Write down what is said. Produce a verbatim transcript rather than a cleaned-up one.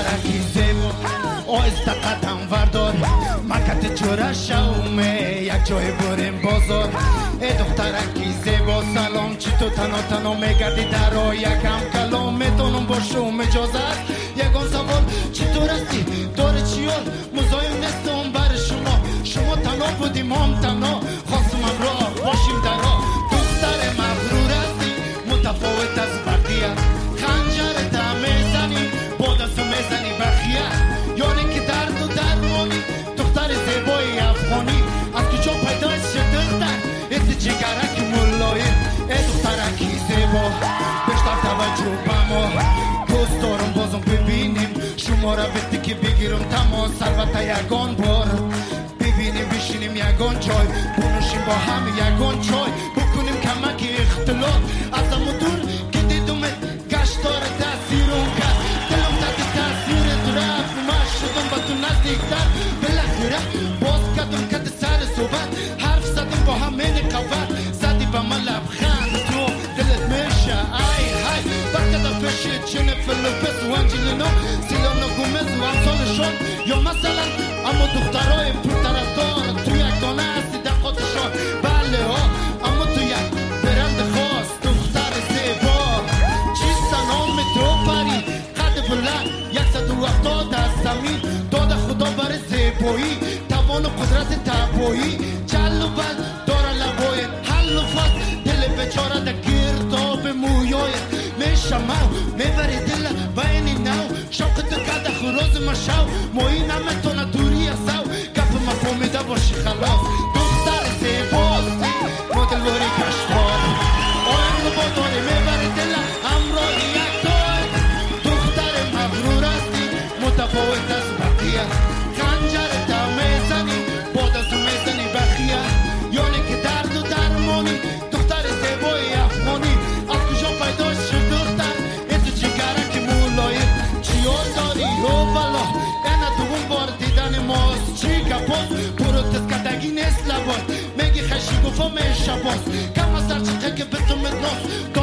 دخترکی زیبا آهسته قدم وردار مکت جوره شومه یک جای بریم بازار ای دخترکی زیبا سلام چی تو تنها تنها میگردی در را یکم کلام میتونم با شوم اجازت یکان سوال چطور هستی داره چیال مزایم نیستم بر شما شما تنها بودیم هم تنها خواستم همراه باشیم در راه دختر مغرور هستی متفاوت از بقیه خنجر تا میزنی با دستو میزنی بخیه یعنی که درد و درمانی دختر زیبای افغانی از کجا پیدایش دختر ایت جگرک ملایم ای دخترکی زیبا بیشتر توجه با ما دوست دارم بازم ببینیم شما را بهتی که بگیرم تماس البته یگان بار ببینیم بشینیم یگان جای بنوشیم با هم یگان چای بکنیم کمک اختلاف از امو دور که دیدم گشتار تاثیرم کرد دلم تحت تاثیرت رفت من شدم با تو نزدیکتر بالاخره باز کردم کت سر صحبت حرف زدیم با هم این قوت زدی با من لبخند تو دلت میشه ای های برکت پیشه چنه فلوپس و انجلینا سیلانا گومز و امثالشان یا مثلا اما دخترای پرطرفدار تو یک دانه هستی دقاتشان بله ها اما تو یک برند خاص دختر زیبا چیست نام تو پری قد بلند یکصد و هفتاد از زمین داد خدا بر زیبایی توان و قدرت تبایی جل و بل داره لبای حل و فصل دل بچاره در گرداب مویایت میشمو میبری دل بین نو شوق تو کده خروز مشو موی نمیتونه دوری سو گپ مفهومیده باشی خلاص دختر زیباستی مدل وری کشتار آیم رو با داری میبری دل همراه یک دار دختر مغرور هستی متفاوت از بقیه خنجر تا میزنی باد از میزنی بخیه یعنی که درد و درمانی دختر زیبای افغانی از کجا پیدا شد دختر ایتو جگرک مولایی چیار داری رو بلا اینا دوم بار دیدن ماست چی کپاس پروتست کدگی نیست لباس میگی خشی گفا میشه باز کم از در چقه که به تو مدناس